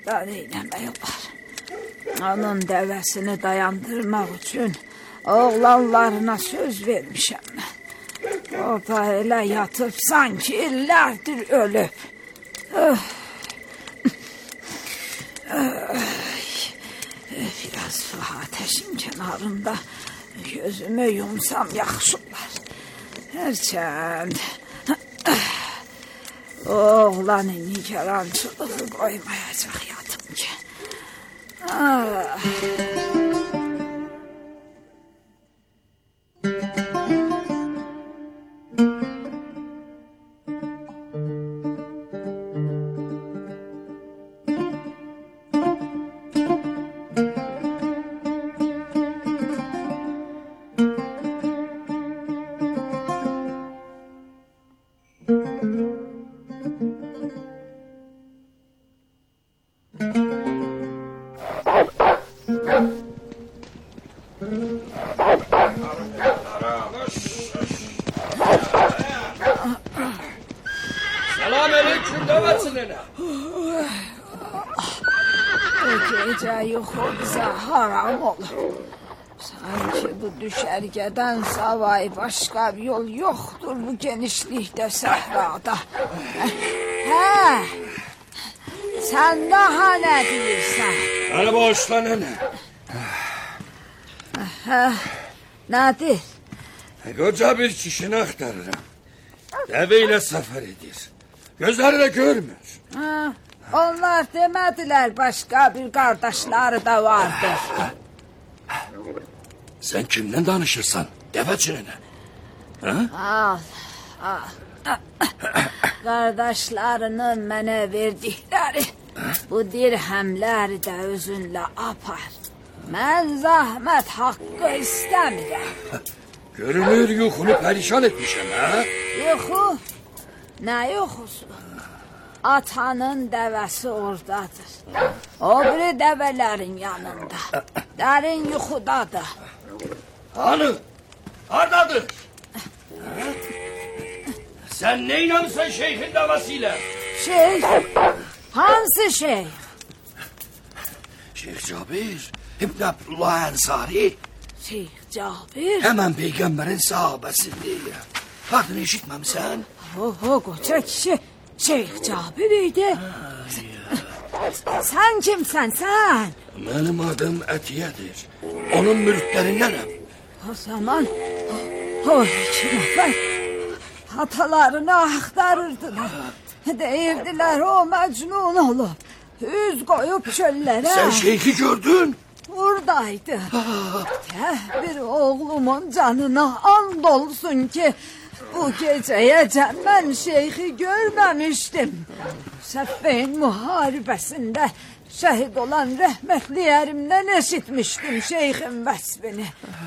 da neyləmək olar? Onun dəvəsini dayandırmaq üçün oğlanlarına söz vermişəm mən. O da elə yatıb sanki illərdir ölüb. Biraz ateşin kənarında gözümü yumsam yaxşı olar. Hərçənd oğlanın nigarançılığı qoymayacaq yatım ki. Selamünaleyküm devesine. Gece yuxu bizə haram olur. Sanki bu düşərgədən savay başqa bir yol yoxdur bu genişlikdə səhrada. Sən daha nə deyirsən? Hadi boşla nene. Nədir? Koca bir kişini aktarırım. Deveyle sefer edir. Gözleri de görmür. Onlar demədilər başqa bir qardaşları da vardır. Sen kimden danışırsan? Devecine. Al. Qardaşlarının mənə verdikləri bu dirhəmləri də özünlə apar. Mən zahmət haqqı istəmirəm. Görünür yuxunu perişan etmişim ha? Yuxu? Nə yuxusu? Atanın dəvəsi oradadır. O biri dəvələrin yanında. Dərin yuxudadır. Hanım, haradadır? Sen ne inanırsan şeyhin davasıyla? Şeyh? Hansı şeyh? Şeyh Cabir, İbn Abdullah Ensari. Şeyh Cabir? Hemen peygamberin sahabesindir. Adını eşitmemişsen? Qoca kişi Şeyh Cabir idi. Sen kimsən sen? Benim adım Etiye'dir. Onun mülklerindenim. O zaman o iki nəfər atalarını axtarırdılar. Deyirdiler o mecnun olub. Üz koyup çöllere. Sen şeyhi gördün. Buradaydı. Bir oğlumun canına and olsun ki bu geceyəcən mən şeyhi görməmişdim. Səffeyn müharibəsində şəhid olan rəhmətli ərimdən eşitmişdim şeyhin vəsbini.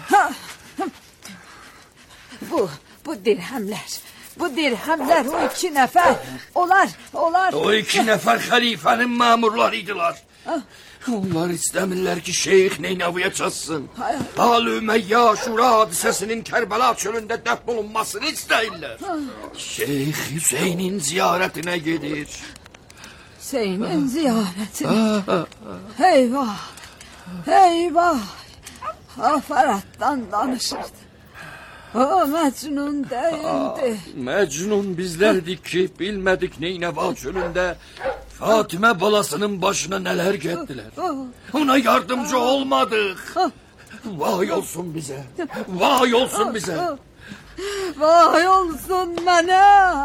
Bu dirhəmlər. Bu dirhəmlər o iki nəfər. Onlar... O iki nefer halifenin memurlarıydılar. Onlar istemirler ki şeyh Neynavi'ye çatsın. Hal-ı Ümeyya Şura hadisesinin Kerbela çölünde defnolunmasını isteyirler. Şeyh Hüseyin'in ziyaretine gelir. Hüseyin'in ziyaretine. Eyvah. Eyvah. Afarattan danışırdı. O Mecnun değildi. Mecnun bizlerdik ki bilmedik Neyneva çölünde Fatime balasının başına neler gettiler. Ona yardımcı olmadık. Vay olsun bize. Vay olsun bize. Vay olsun mənə.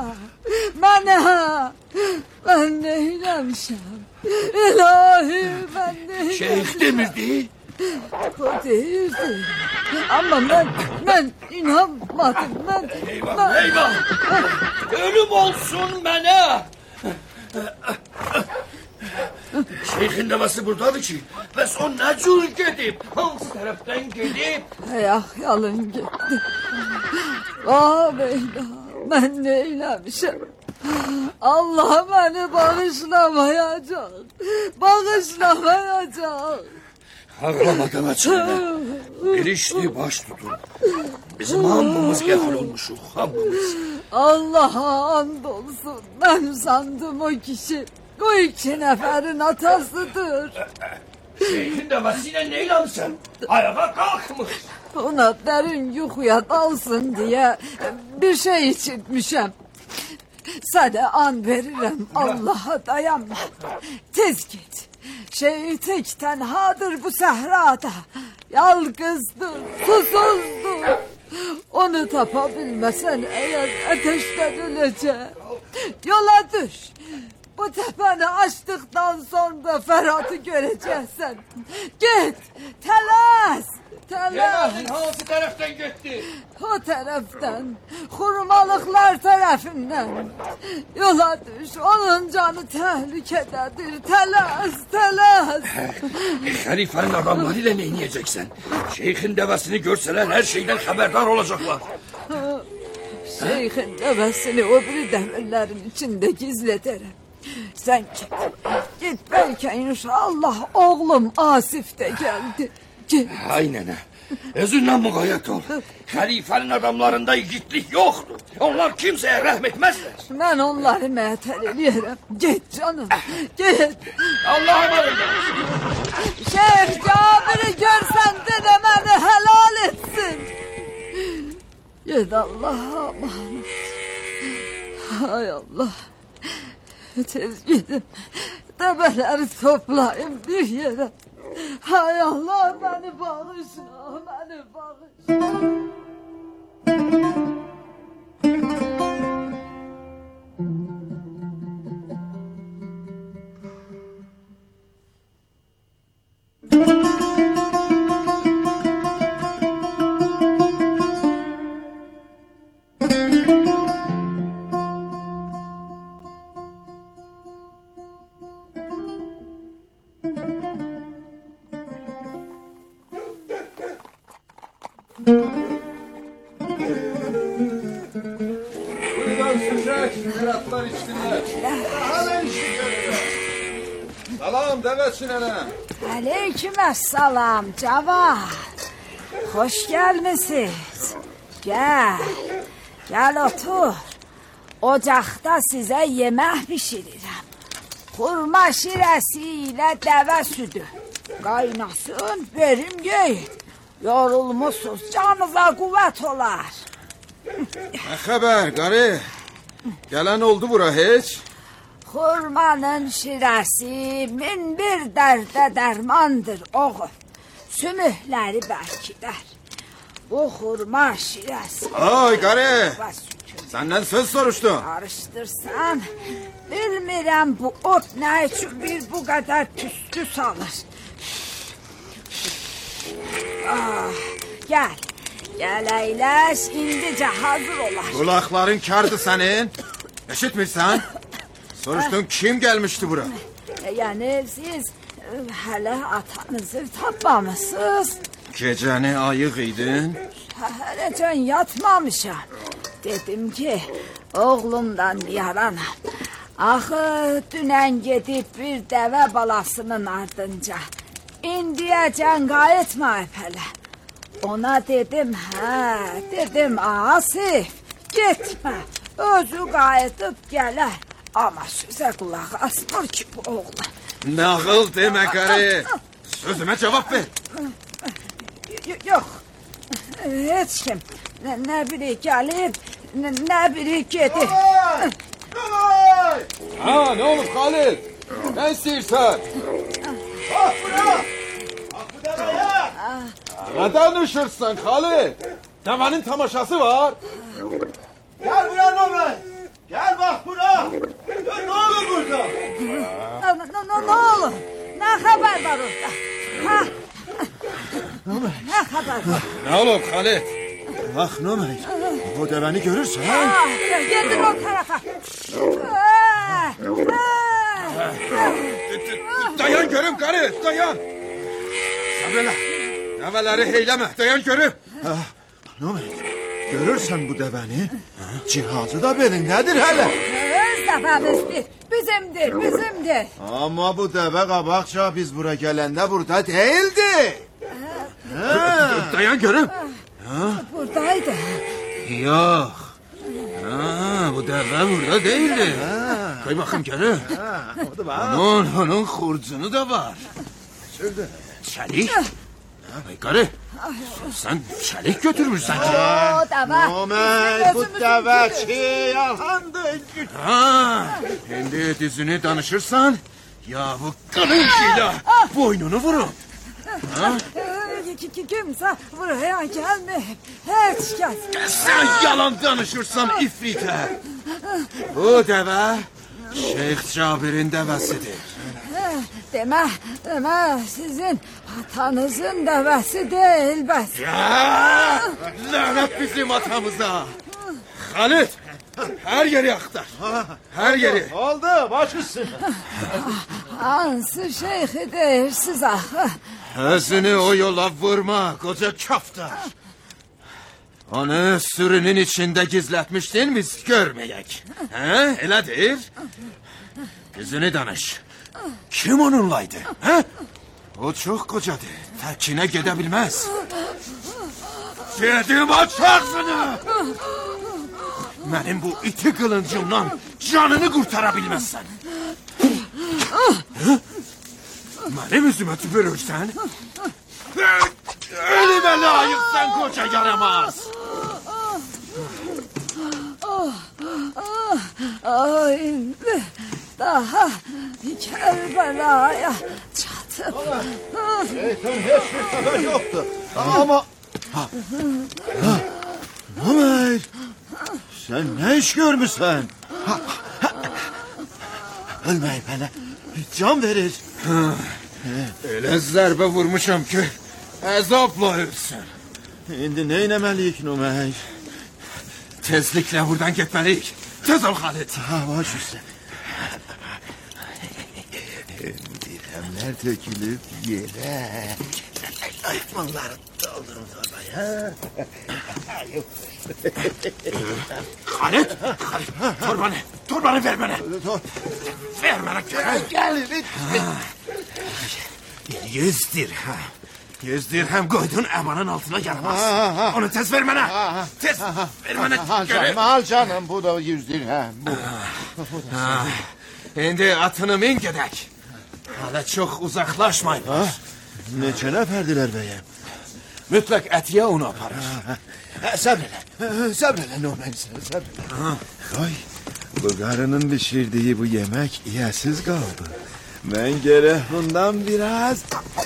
Ben neyləmişəm? İlahi ben neyləmişəm? Şeyh demirdi. O değildi. Ama ben inanmadım. Eyvah. Ölüm olsun bana. Şeyhin devası buradadır ki. Ve son ne cür gidip, hangi taraftan gidip? Ayak yalın gitti. Beyla, ben neyləmişəm? Allah beni bağışlamayacak. Ağlama demecine. Bir işli baş tutun. Bizim hamımız gafil olmuşuz, hamımız. Allah'a and olsun. Ben sandım o kişi O 2 neferin atasıdır. Şeyhin devesiyle neylemişsin? Ayağa kalkmış. Ona derin yuxuya dalsın diye bir şey içirtmişəm. Sana an verirəm, Allah'a dayanma. Tez git. Şeyh tek tenhadır bu sahrada. Yalgızdır, susuzdur. Onu tapabilmesen eğer ateşten ölecek. Yola düş. Bu tepeni açtıktan sonra Ferhat'ı göreceksin. Git, telaş. Cemal'in hangi taraftan gitti? O taraftan, hurmalıklar tarafından. Yola düş, onun canı tehlikededir. Telaş. Halifenin adamlarıyla ne yiyeceksin? Şeyhin devesini görseler her şeyden haberdar olacaklar. Şeyhin devesini o bir demirlerin içinde gizlederim. Sen git belki inşallah oğlum Asif de geldi. Git. Aynen ha. Özünle mukayyet ol. Halifenin adamlarında yiğitlik yoktur. Onlar kimseye rahmetmezler. Ben onları metel ediyorum. Git canım, git. Allah'a emanet. Şeyh Cabir'i görsen de beni helal etsin. Git Allah'a emanet. Hay Allah. Tez gidin. Develeri toplayın bir yere. Hay Allah beni bağışla, beni bağışla. Salam devesi nene. Aleykümselam Cavan. Hoş gelmişsiniz. Gel otur. Ocakta size yemek pişiririm. Hurma şiresiyle deve sütü. Kaynasın verin yiyin. Yorulmuşsunuz, canınıza kuvvet olar. Ne haber karı? Gelen oldu bura hiç? Hurmanın şiresi min bir derde dermandır oğul. Sümükleri berkider. Bu hurma şiresi. Ay karı. Senden söz soruştum. Karıştırsan bilmirəm bu ot ne için bir bu kadar tüstü salır. Gel eyleş indice hazır olar. Kulakların kardı senin. Eşitmişsen. Soruştun kim gelmişti bura? Yani siz hele atanızı tapmamışsınız. Geceni ayık idin. Helecen yatmamışam. Dedim ki oğlumdan yaranam. Ahı dünen gidip bir deve balasının ardınca. İndiyecen gayetme efele. Ona dedim Asif gitme. Özü gayetip gelir. Ama size kulak asmır ki bu oğlan. Nağıl deme karı. Sözüme cevap ver. Yok. Hiç kim. Ne biri gelip ne biri gidip. Ha ne olur Halil? Ne istiyorsan? Bak buna. Bak bu deveye. Neden üşürsün Halil? Devenin tamaşası var. Gel buraya Nöbet. Gel bak buna. Ne olur burada? Ne olur? Ne haber var orada? Ha? Ne haber var? Ne olur Halil? Bak Nöbet. O deveni görürsen. Gidin o tarafa. Dayan görüm karı, dayan. Sabırla. Develeri heyleme, dayan görüm. Nöbet, görürsen bu deveni, cihazı da belindedir hele. Öz defemizdir, bizimdir. Ama bu deve kabakça biz buraya gelende burada değildi. Dayan görüm. Buradaydı. Yok. Bu deve burada değildi. Koy bakayım gene. O da var. Onun xurcunu da var. Şurada. Çelik. Karı. Sen çelik götürmüşsen ki. Ömer bu deve ki yalandı. Şimdi düzünü danışırsan ya bu kılıncıyla boynunu vurun. Kimse buraya gelme. Hiç gel. Sen yalan danışırsan ifrite. Bu deve Şeyh Cabir'in devesidir. Deme sizin atanızın devesi değil bes. Ya, lanet bizim atamıza. Halit, her yeri aktar. Her yeri. Oldu baş üstüne. Hansı şeyhi değersiz ahı. Özünü o yola vurma koca kaftar. Onu sürünün içinde gizletmiştin biz görmeyek. He, öyledir. Yüzünü danış. Kim onunlaydı? He? O çok kocadı. Terkine gidebilmez. Dedim aç ağzını. Benim bu iti kılıncımdan canını kurtarabilmezsen. Benim yüzüme tüpürürsen ölüme layıksan koca yaramaz. Şimdi daha Kerbela'ya çatıp. Şeytan hiçbir kadar yoktu. Ama... Ömer, sen ne iş görmüşsen? Ölmeyin bana, can verir. Öyle zərbe vurmuşam ki əzabla ölsün. İndi neylemeliyik Ömer? Tezlikle buradan gitmeliyik. Tez ol Halit. Baş üstüne. Dirhemler dökülüp yere. Ayıkmanlar doldurun torbaya. Halit, torbanı ver bana. Ver bana. Gel. 100 dirhem. 100 dirhem koydun emanın altına gelmez. Onu tez ver bana. Tez ver bana. Al canım bu da 100 dirhem. Şimdi atını min gedek. Hala çok uzaklaşmayın. Neçə nəfərdirlər bəyəm? Mütləq ətiyə onu aparır. Səbr elə Ömer, səbr elə. Ay, bu qarının pişirdiği bu yemek yiyəsiz kaldı. Ben gerek bundan biraz...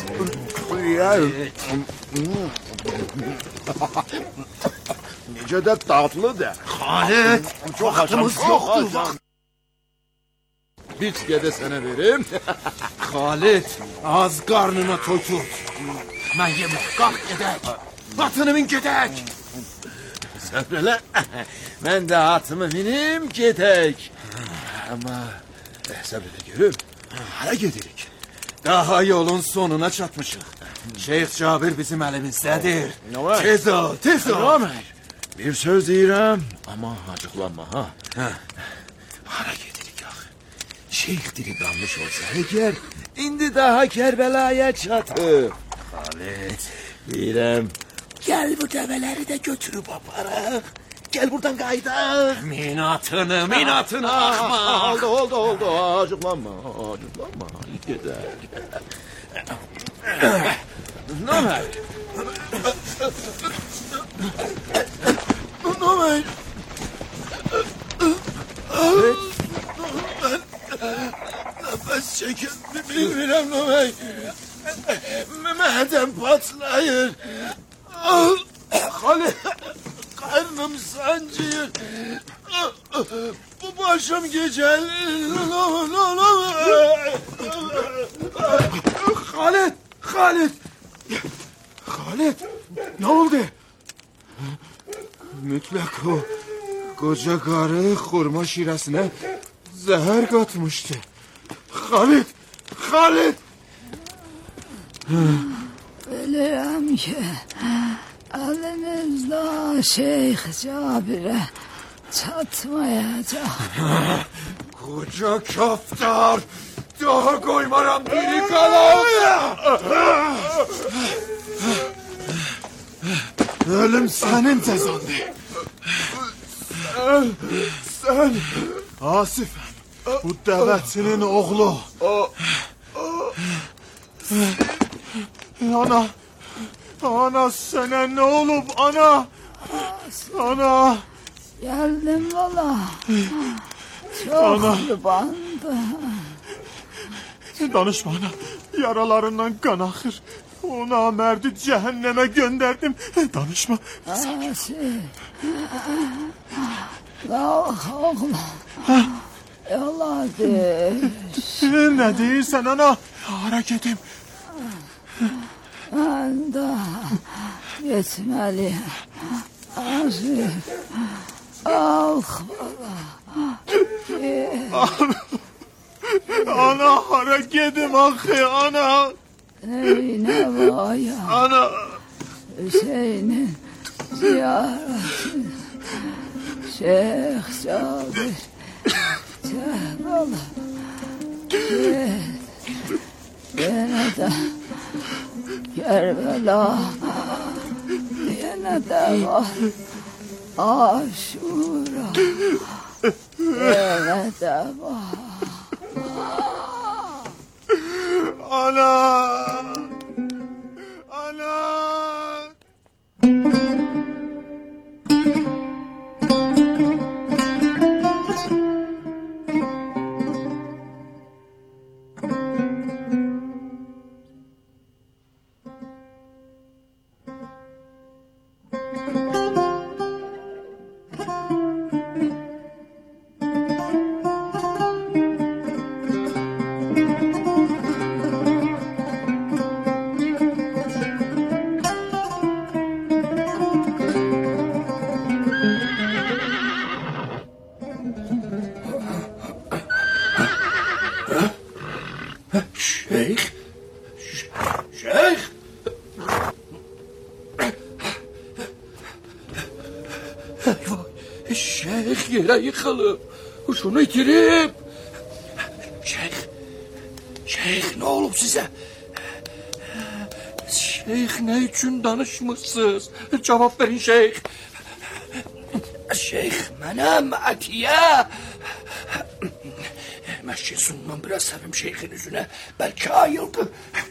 Necə də tatlıdır. Halit, vaxtımız yoktur. Bir tikede sana vereyim. Halit, az karnına toytur. Ben yemek, kalk gedek. Atını min gedek. Səbr elə. Mən də atımı minim gedək. Ama səbr elə görüm. Hara gedirik? Daha yolun sonuna çatmışıq. Şeyh Cabir bizim elimizdədir. Tez ol, tez ol. Ömer, bir söz deyirəm, ama acıqlanma ha. Hara gedirik axı? Şeyh dili qalmış olsa əgər, indi daha Kərbəlaya çatıb. Halit, deyirəm, gel bu dəvələri də götürüb aparaq. Gel buradan qayıdaq. Minatını axmaq. Oldu. Acıqlanma. Gedək. Ömer. Ömer. Nefes çekin bilmirəm Ömer. Mədəm patlayır. Halit. Karnım sancıyor. Bu başım gecel. Halit. Ne oldu? Mütlak o koca karı hurma şirasına zehir katmıştı. Halit. Biliyorum ki elimizde Şeyh Cabir'e çatmayacak. Koca kaftar. Daha koymaram diri kalan. Ölüm senin cezandı. Sen Asif. Bu dəvətçinin oğlu. Ana. Ana sənə nə olub ana? Ana. Geldim valla. Çok yubandı. Danışma ana. Yaralarından kan akır. O namerdi cehenneme gönderdim. Danışma. Kalk oğlum. Yola düş. Ne değilsen ana? Hareketim. Ben de gitmeliyim. Azif. Kalk baba. Ana hareketim akı ana. Neyine var ya? Ana. Hüseyin'in ziyaretini. Şeyh Cabir. Çağla. Yine de Kerbela. Yine de var. Aşura. Yine de var. Ana. Ana. Şeyh yere yıkılıp şunu itirip. Şeyh ne olup size? Şeyh ne için danışmışsınız? Cevap verin şeyh. Şeyh benim Atiye. Meşkesundan biraz sevim şeyhin yüzüne. Belki ayıldı.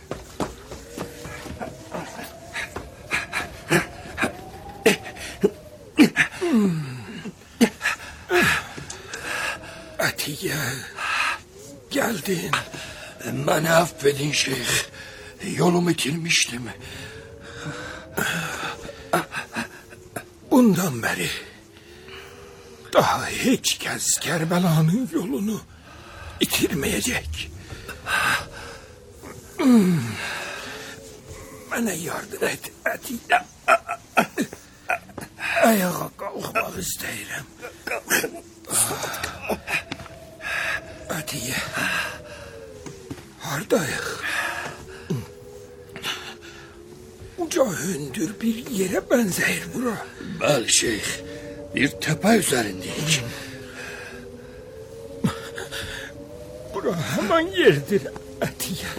Atiye, geldin. Beni affedin şeyh. Yolumu itirmiştim. Bundan beri daha hiç kez Kerbela'nın yolunu itirmeyecek. Bana yardım et Atiye. Ayağa kalkmak isterim. Atiye. Hardayıq. Uca hündür bir yere benzeyir bura. Bəli şeyh. Bir tepe üzerindeyik. Bura hemen yerdir Atiye.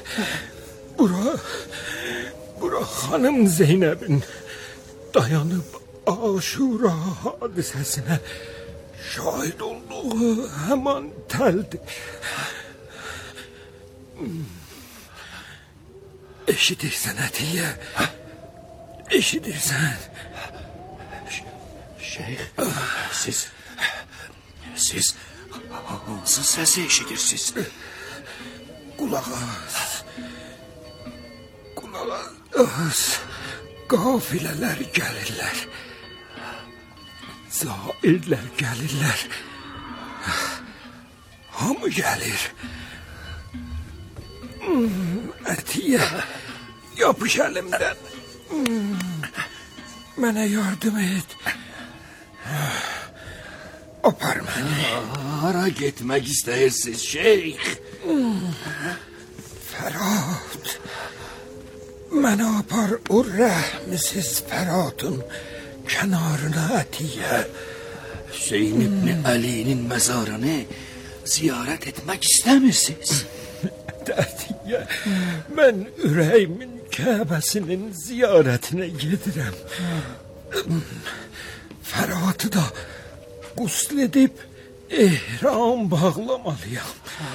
Bura hanım Zeynep'in dayanıp Aşura hadisesine şahit olduğu hemen teldir. Eşitirsen Atiye. Eşitirsen. Şeyh, siz hansı sesi eşitirsiz? Kulak az. Kafileler gelirler. Zairler gelirler. Hamı gelir. Atiye, yapış elimden. Bana yardım et. Apar beni. Hara gitmek isteyirsiniz şeyh? Ferhat. Bana apar o rahmisiz Ferhat'ın kenarına Atiye. Hüseyin İbni Ali'nin mezarını ziyaret etmek istemirsiniz? Atiye, ben üreğimin Kabe'sinin ziyaretine gidirem. Ferhat'ı da gusledip ehram bağlamalıyam.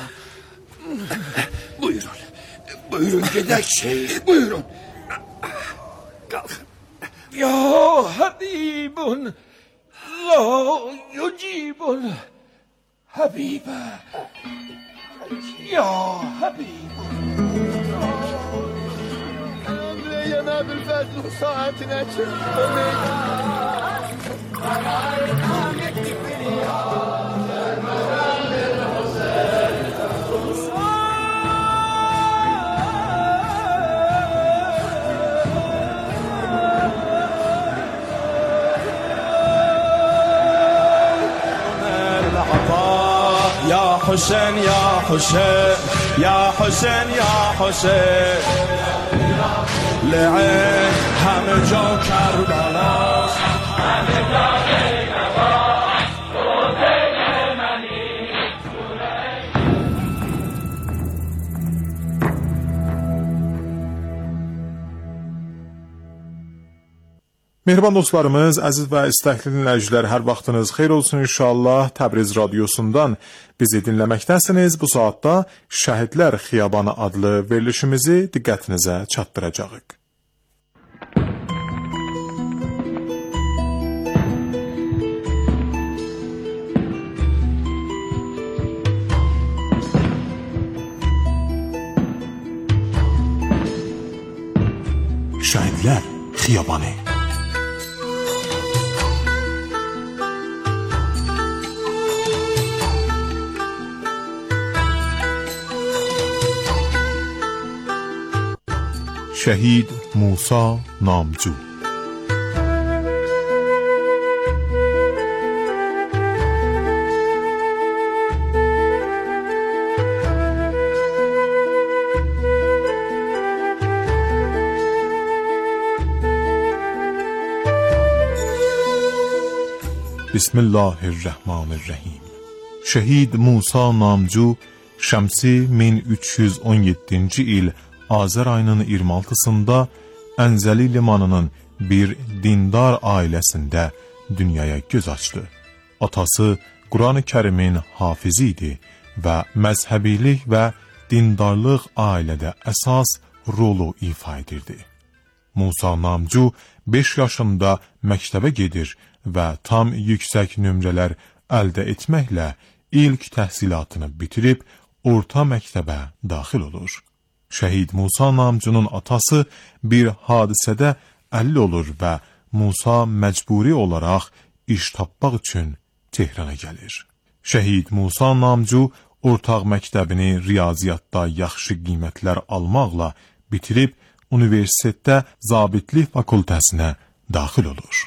Buyurun. Buyurun gedək şeyh, buyurun. Kalkın. Ya Habibun, la yucibun, Habibe. Ya Habibun. Emreyena bil fezlu saatine çıkmayın. يا حسين يا حسين يا حسين يا حسين لعين هم جو كربلا Mehriban dostlarımız, əziz və istəkli dinləyicilər, hər vaxtınız xeyir olsun inşallah. Təbriz radiosundan bizi dinləməkdəsiniz. Bu saatda Şəhidlər Xiyabanı adlı verilişimizi diqqətinizə çatdıracağıq. Şəhidlər Xiyabanı. شهید موسی نامجو. بسم الله الرحمن الرحیم. شهید موسی نامجو şəmsi 1317-ci il Azər ayının 26-sında Ənzəli limanının bir dindar ailəsində dünyaya göz açdı. Atası Quran-ı Kərimin hafizi idi və məzhəbilik və dindarlıq ailədə əsas rolu ifa edirdi. Musa Namcu 5 yaşında məktəbə gedir və tam yüksək nömrələr əldə etməklə ilk təhsilatını bitirib orta məktəbə daxil olur. Şəhid Musa Namcunun atası bir hadisədə əlil olur və Musa məcburi olaraq iş tapmaq üçün Tehrana gəlir. Şəhid Musa Namcu ortaq məktəbini riyaziyyatda yaxşı qiymətlər almaqla bitirib universitetdə zabitlik fakültəsinə daxil olur.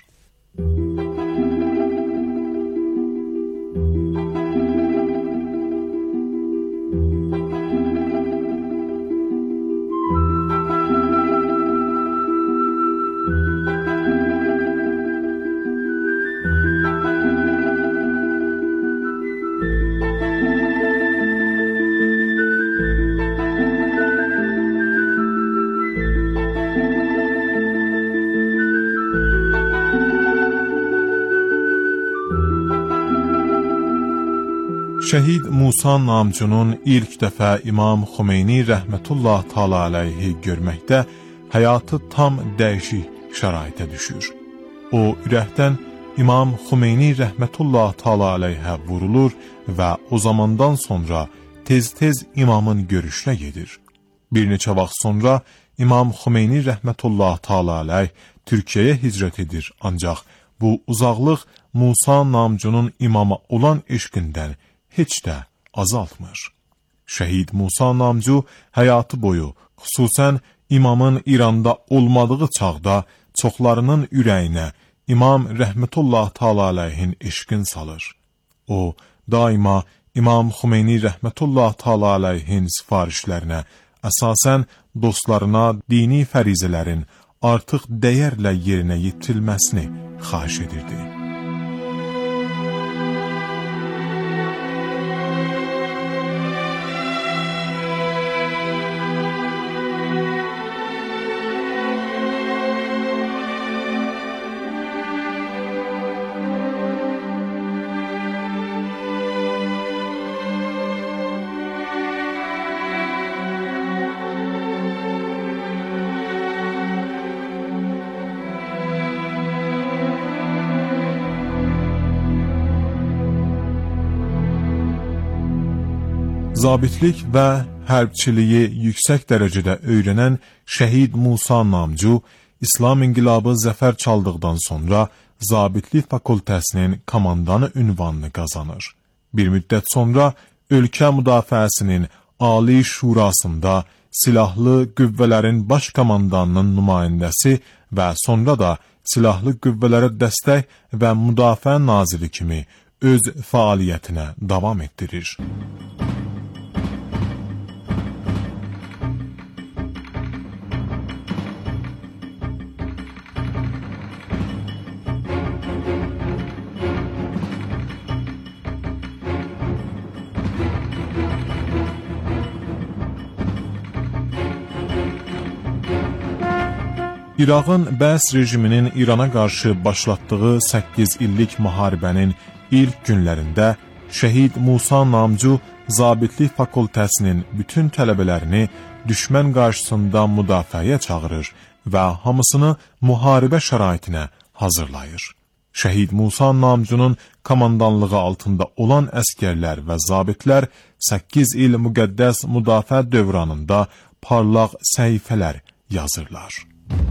Şəhid Musa Namcunun ilk dəfə İmam Xümeyni rəhmətullah təala əleyhi görməkdə həyatı tam dəyişik şəraitə düşür. O ürəkdən İmam Xümeyni rəhmətullah təala əleyhə vurulur və o zamandan sonra tez-tez imamın görüşünə gedir. Bir neçə vaxt sonra İmam Xümeyni rəhmətullah təala əleyh Türkiyəyə hicrət edir, ancaq bu uzaqlıq Musa Namcunun imama olan eşqindən heç də azaltmır. Şəhid Musa Namcu həyatı boyu, xüsusən imamın İranda olmadığı çağda çoxlarının ürəyinə İmam rəhmətullah təala əleyhin eşqin salır. O, daima İmam Xümeyni rəhmətullah təala əleyhin sifarişlərinə, əsasən dostlarına dini fərizələrin artıq dəyərlə yerinə yetirilməsini xahiş edirdi. Zabitlik və hərbçiliyi yüksək dərəcədə öyrənən Şəhid Musa Namcu, İslam İnqilabı zəfər çaldıqdan sonra Zabitlik Fakültəsinin komandanı ünvanını qazanır. Bir müddət sonra ölkə müdafiəsinin Ali Şurasında Silahlı Qüvvələrin Baş Komandanının nümayəndəsi və sonra da Silahlı Qüvvələrə Dəstək və Müdafiə Naziri kimi öz fəaliyyətinə davam etdirir. İraqın Bəs rejiminin İrana qarşı başlatdığı 8 illik müharibənin ilk günlərində Şəhid Musa Namcu Zabitlik Fakültəsinin bütün tələbələrini düşmən qarşısında müdafiəyə çağırır və hamısını müharibə şəraitinə hazırlayır. Şəhid Musa Namcunun komandanlığı altında olan əskərlər və zabitlər 8 il müqəddəs müdafiə dövranında parlaq səhifələr yazırlar.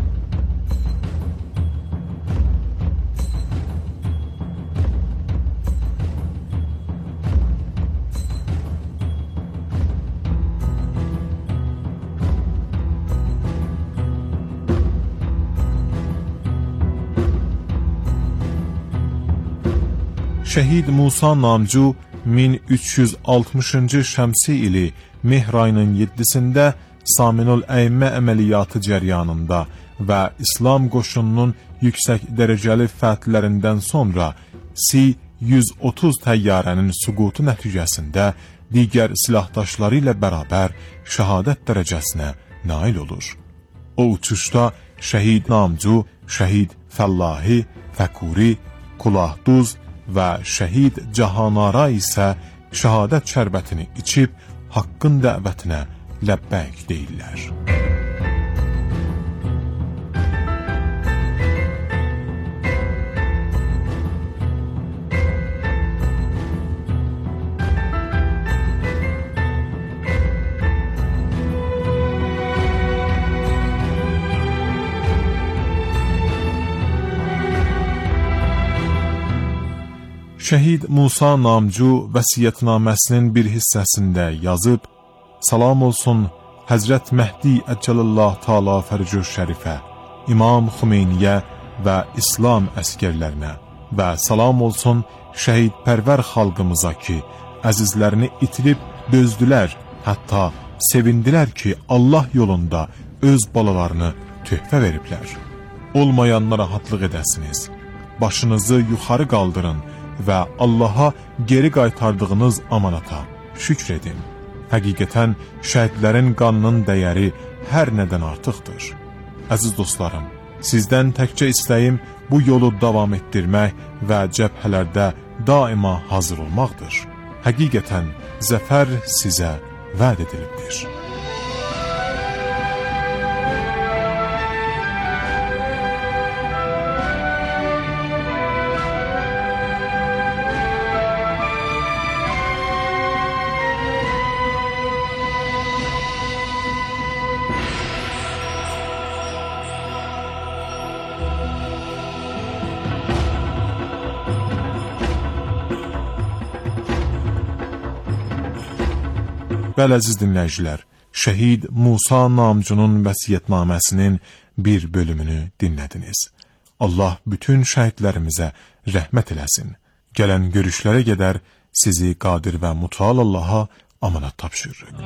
Şəhid Musa Namcu 1360-cı şəmsi ili mehr ayının 7-sində Saminul Əymə əməliyyatı cəryanında və İslam qoşununun yüksək dərəcəli fətihlərindən sonra C-130 təyyarənin süqutu nəticəsində digər silahdaşları ilə bərabər şəhadət dərəcəsinə nail olur. O uçuşda Şəhid Namcu, Şəhid Fəllahi, Fəkuri, Kulahduz və Şəhid Cahanara isə şəhadət şərbətini içib haqqın dəvətinə ləbbəyk deyirlər. Şəhid Musa Namcu vəsiyyətnaməsinin bir hissəsində yazıb, salam olsun Həzrət Məhdi Əcəlallah Taala Fərcü Şərifə, İmam Xümeyniyə və İslam əskərlərinə və salam olsun şəhidpərvər xalqımıza ki, əzizlərini itirib dözdülər, hətta sevindilər ki, Allah yolunda öz balalarını töhfə veriblər. Olmayanlara rahatlıq edəsiniz, başınızı yuxarı qaldırın və Allaha geri qaytardığınız amanata şükr edin. Həqiqətən şəhidlərin qanının dəyəri hər nədən artıqdır. Əziz dostlarım, sizdən təkcə istəyim bu yolu davam etdirmək və cəbhələrdə daima hazır olmaqdır. Həqiqətən zəfər sizə vəd edilibdir. Bəli, əziz dinləyicilər, Şəhid Musa Namcunun vəsiyyətnaməsinin bir bölümünü dinlədiniz. Allah bütün şəhidlərimizə rəhmət eləsin. Gələn görüşlərə qədər sizi qadir və mütəal Allaha amanat tapşırırıq.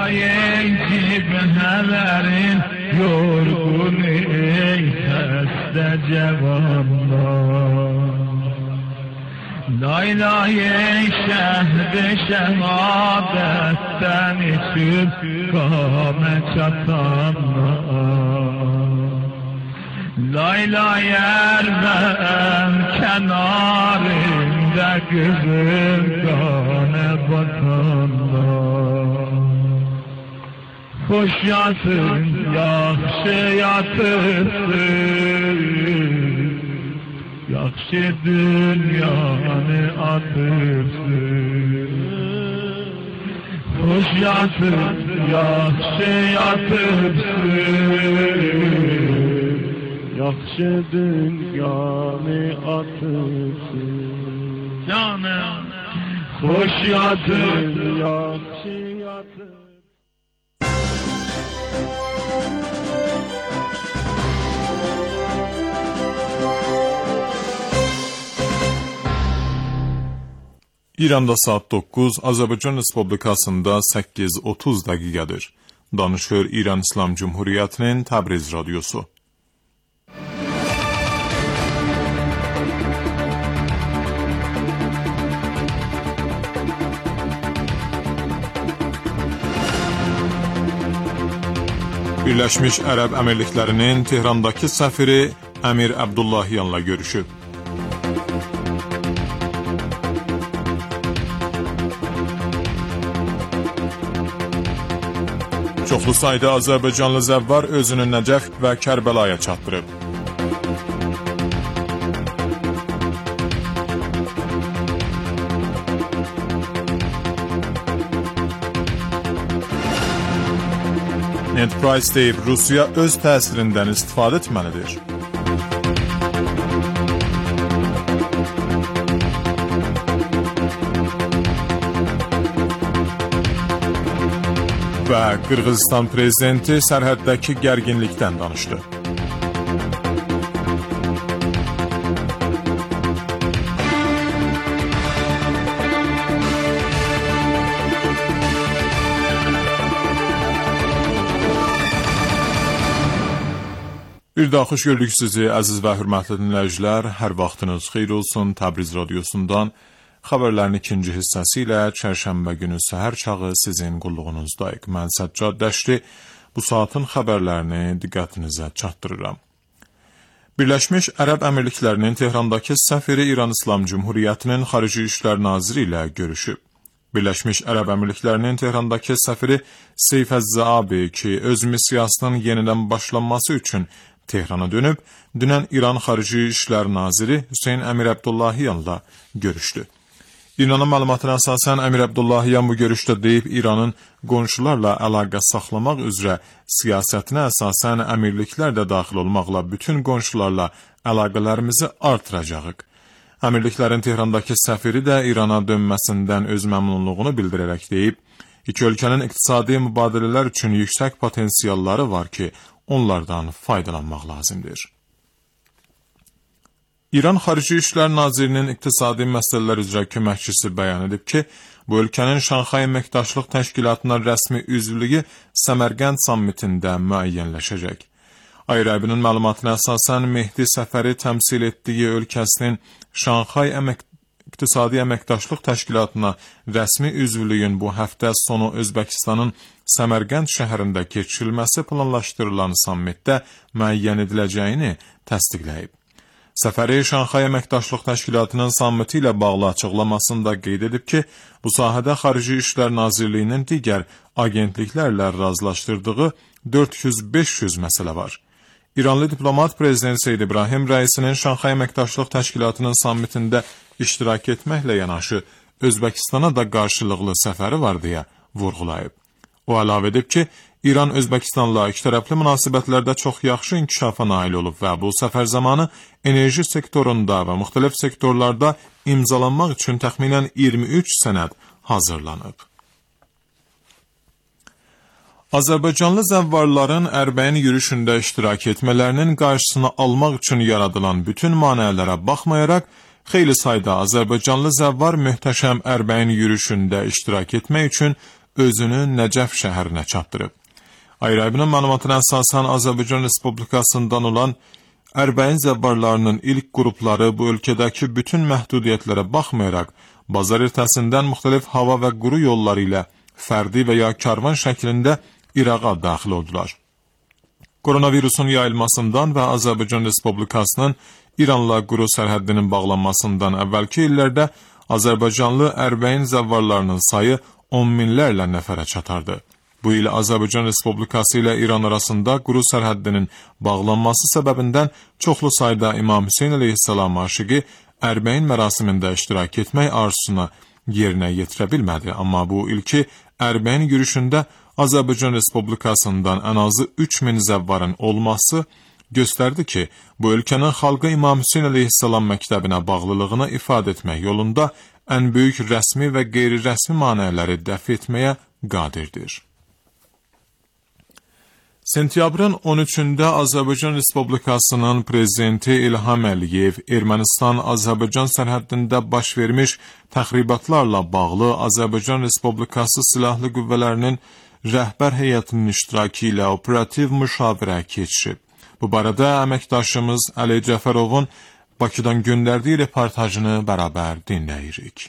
La ilahe şehd-i şehadetten içip kâme çatanlar. La ilahe erven kenarında gözüm kâne batanlar. Hoş yatın, yaxşı yatırsın, yaxşı dünyanı atırsın. Hoş yatıp, yaxşı yatıpsın, yaxşı dünyanı atıpsın. Canım, hoş yatıp, yaxşı yatıp. İranda saat 9, Azərbaycan Respublikasında 8:30 dəqiqədir. Danışır İran İslam Cumhuriyyətinin Təbriz radiosu. Birləşmiş Ərəb Əmirliklərinin Tehrandakı səfiri Əmir Abdullahiyanla görüşüb. Çoxlu sayda Azərbaycanlı zəvvar özünü Nəcəf və Kərbəlaya çatdırıb. Enterprise deyib, Rusiya öz təsirindən istifadə etməlidir. Və Qırğızistan prezidenti sərhəddəki gərginlikdən danışdı. Bir daha xoş gördük sizi, əziz və hörmətli dinləyicilər. Hər vaxtınız xeyir olsun. Təbriz radiosundan xəbərlərin ikinci hissəsi ilə çərşənbə günü səhər çağı sizin qulluğunuzdayıq. Mən Səccad Dəşli bu saatın xəbərlərini diqqətinizə çatdırıram. Birləşmiş Ərəb Əmirliklərinin Tehrandakı səfiri İran İslam Cumhuriyyətinin Xarici İşlər Naziri ilə görüşüb. Birləşmiş Ərəb Əmirliklərinin Tehrandakı səfiri Seyf Əz-Zaabi ki, öz missiyasının yenidən başlanması üçün Tehrana dönüb, dünən İran Xarici İşlər Naziri Hüseyn Əmir Abdullahiyanla görüşdü. İranın məlumatına əsasən Əmir Abdullahiyan bu görüşdə deyib, İranın qonşularla əlaqə saxlamaq üzrə siyasətinə əsasən əmirliklər də daxil olmaqla bütün qonşularla əlaqələrimizi artıracağıq. Əmirliklərin Tehrandakı səfiri də İrana dönməsindən öz məmnunluğunu bildirərək deyib, iki ölkənin iqtisadi mübadilələr üçün yüksək potensialları var ki, onlardan faydalanmaq lazımdır. İran Xarici İşlər Nazirinin iqtisadi məsələlər üzrə köməkçisi bəyan edib ki, bu ölkənin Şanxay Əməkdaşlıq Təşkilatına rəsmi üzvlüyü Səmərqənd sammitində müəyyənləşəcək. Ayrabinin məlumatına əsasən Mehdi Səfəri təmsil etdiyi ölkəsinin Şanxay İqtisadi Əməkdaşlıq Təşkilatına rəsmi üzvlüyün bu həftə sonu Özbəkistanın Səmərqənd şəhərində keçirilməsi planlaşdırılan sammitdə müəyyən ediləcəyini təsdiqləyib. Səfəri Şanxay Əməkdaşlıq Təşkilatının sammiti ilə bağlı açıqlamasında qeyd edib ki, bu sahədə Xarici İşlər Nazirliyinin digər agentliklərlə razılaşdırdığı 400-500 məsələ var. İranlı diplomat Prezident Seyyid İbrahim rəisinin Şanxay Əməkdaşlıq Təşkilatının sammitində iştirak etməklə yanaşı Özbəkistana da qarşılıqlı səfəri var deyə vurğulayıb. O əlavə edib ki, İran Özbəkistanla ikitərəfli münasibətlərdə çox yaxşı inkişafa nail olub və bu səfər zamanı enerji sektorunda və müxtəlif sektorlarda imzalanmaq üçün təxminən 23 sənəd hazırlanıb. Azərbaycanlı zəvvarların Ərbəyin yürüşündə iştirak etmələrinin qarşısını almaq üçün yaradılan bütün maneələrə baxmayaraq, xeyli sayda Azərbaycanlı zəvvar möhtəşəm Ərbəyin yürüşündə iştirak etmək üçün özünü Nəcəf şəhərinə çatdırıb. Ayrabinin məlumatına əsasən Azərbaycan Respublikasından olan Ərbəyin zəvvarlarının ilk qrupları bu ölkədəki bütün məhdudiyyətlərə baxmayaraq, bazar ertəsindən müxtəlif hava və quru yolları ilə fərdi və ya karvan şəklində İraqa daxil oldular. Koronavirusun yayılmasından və Azərbaycan Respublikasının İranla quru sərhəddinin bağlanmasından əvvəlki illərdə Azərbaycanlı Ərbəyin zəvvarlarının sayı 10 minlərlə nəfərə çatardı. Bu il Azərbaycan Respublikası ilə İran arasında quru sərhəddinin bağlanması səbəbindən çoxlu sayda İmam Hüseyn əleyhissalam aşiqi Ərbəyin mərasimində iştirak etmək arzusuna yerinə yetirə bilmədi, amma bu ilki Ərbəyin yürüşündə Azərbaycan Respublikasından ən azı 3000 zəvvarın olması göstərdi ki, bu ölkənin xalqı İmam Hüseyn əleyhissalam məktəbinə bağlılığını ifadə etmək yolunda ən böyük rəsmi və qeyri-rəsmi maneələri dəf etməyə qadirdir. Sentyabrın 13-də Azərbaycan Respublikasının prezidenti İlham Əliyev Ermənistan-Azərbaycan sərhəddində baş vermiş təxribatlarla bağlı Azərbaycan Respublikası Silahlı Qüvvələrinin rəhbər heyətinin iştirakı ilə operativ müşavirə keçirib. Bu barədə əməkdaşımız Əli Cəfərovun Bakıdan göndərdiyi reportajını bərabər dinləyirik.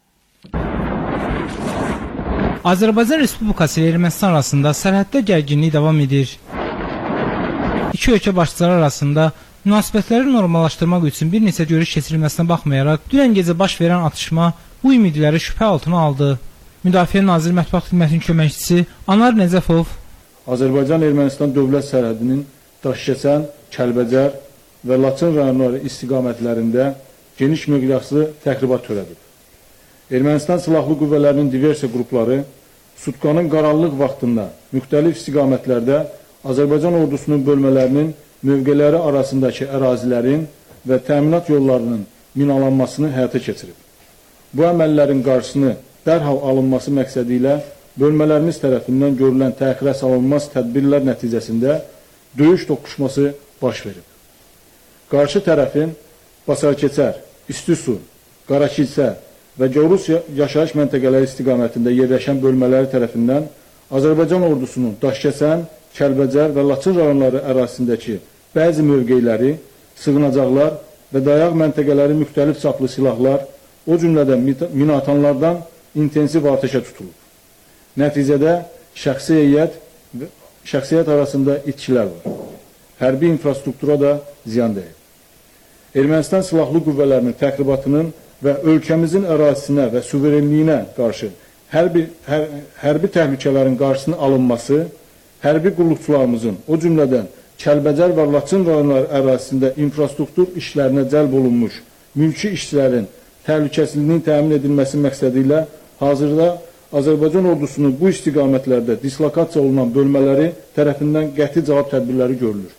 Azərbaycan Respublikası ilə Ermənistan arasında sərhəddə gərginlik davam edir. İki ölkə başçıları arasında münasibətləri normallaşdırmaq üçün bir neçə görüş keçirilməsinə baxmayaraq, dünən gecə baş verən atışma bu ümidləri şübhə altına aldı. Müdafiə Naziri Mətbuat Xidmətinin köməkçisi Anar Nəcəfov Azərbaycan-Ermənistan dövlət sərhədinin Daşkəsən, Kəlbəcər və Laçın rayonları istiqamətlərində geniş miqyaslı təxribat törədib. Ermənistan Silahlı Qüvvələrinin diversiya qrupları sutkanın qaranlıq vaxtında müxtəlif istiqamətlərdə Azərbaycan ordusunun bölmələrinin mövqeləri arasındakı ərazilərin və təminat yollarının minalanmasını həyata keçirib. Bu əməllərin qarşısını dərhal alınması məqsədi ilə bölmələrimiz tərəfindən görülən təxirə salınmaz tədbirlər nəticəsində döyüş toqquşması baş verib. Qarşı tərəfin Basarkeçər, İstisu, Qarakilsə və Gorus yaşayış məntəqələri istiqamətində yerləşən bölmələri tərəfindən Azərbaycan ordusunun Daşkəsən, Kəlbəcər və Laçın rayonları ərazisindəki bəzi mövqeləri, sığınacaqlar və dayaq məntəqələri müxtəlif çaplı silahlar, o cümlədən minatanlardan intensiv atəşə tutulub. Nəticədə şəxsiyyət arasında itkilər var. Hərbi infrastruktura da ziyan dəyib. Ermənistan Silahlı Qüvvələrinin təxribatının və ölkəmizin ərazisinə və suverenliyinə qarşı hərbi təhlükələrin qarşısının alınması, hərbi qulluqçularımızın, o cümlədən Kəlbəcər və Laçın rayonları ərazisində infrastruktur işlərinə cəlb olunmuş mülki işçilərin təhlükəsizliyinin təmin edilməsi məqsədi ilə hazırda Azərbaycan ordusunun bu istiqamətlərdə dislokasiya olunan bölmələri tərəfindən qəti cavab tədbirləri görülür.